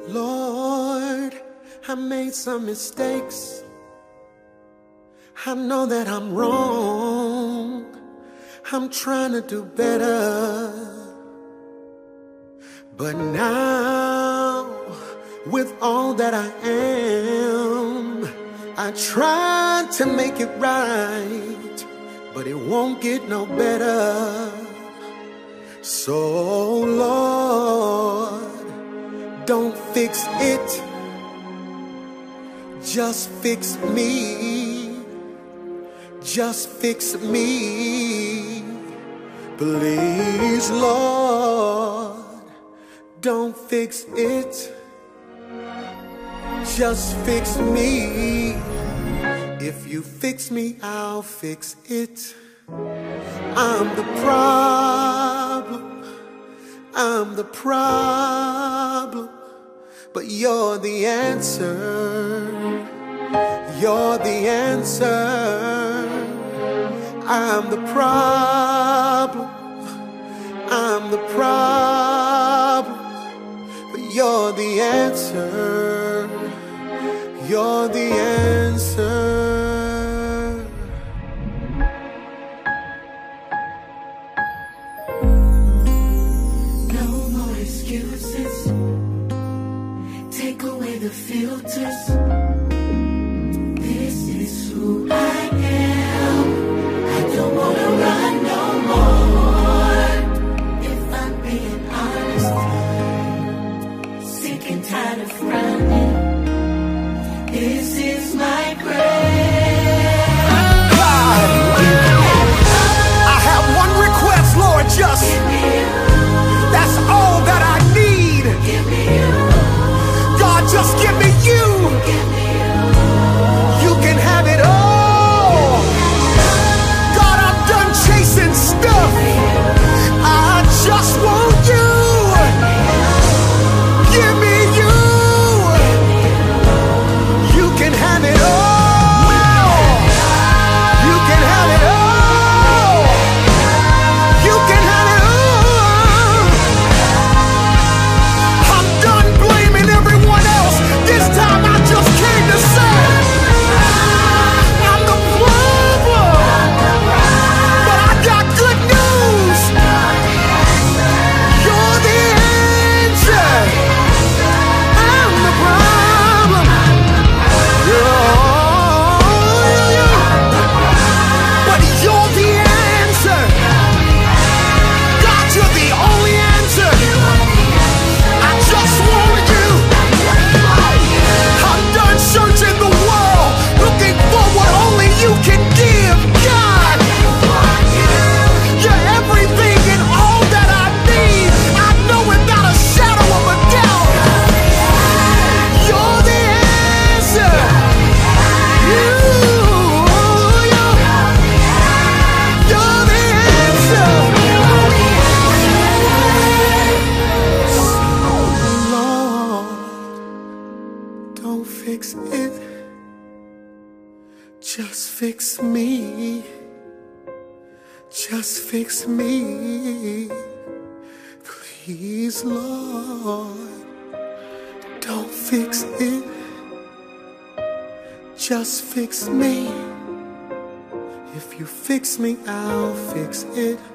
Lord, I made some mistakes. I know that I'm wrong. I'm trying to do better. But now, with all that I am, I try to make it right, but it won't get no better. So, Lord, don't fix it, just fix me. Just fix me, please, Lord. Don't fix it, just fix me. If you fix me, I'll fix it. I'm the problem, I'm the problem, but you're the answer. You're the answer. I'm the problem, I'm the problem, but you're the answer. You're the answer. No more excuses. Take away the filters. This is who I am. I don't wanna run no more. If I'm being honest, sick and tired of running. This is my prayer. God, I have one request, Lord, just that's all that I need. God, just give me you. You can have it all. God, I'm done chasing stuff. I just want you. Give me you. You can have it all. You can have it all. You can have it all. I'm done blaming everyone else. This time I just came to say I'm the problem, but I got good news. You're the answer. I'm the problem. But you're the answer. God, you're the only answer. I just want you. I'm done searching the world, looking for what only you can give. God, you're everything and all that I need. I know without a shadow of a doubt. You're the answer. You're the answer. Lord, don't fix it, just fix me. Just fix me, please, Lord. Don't fix it, just fix me. If you fix me, I'll fix it.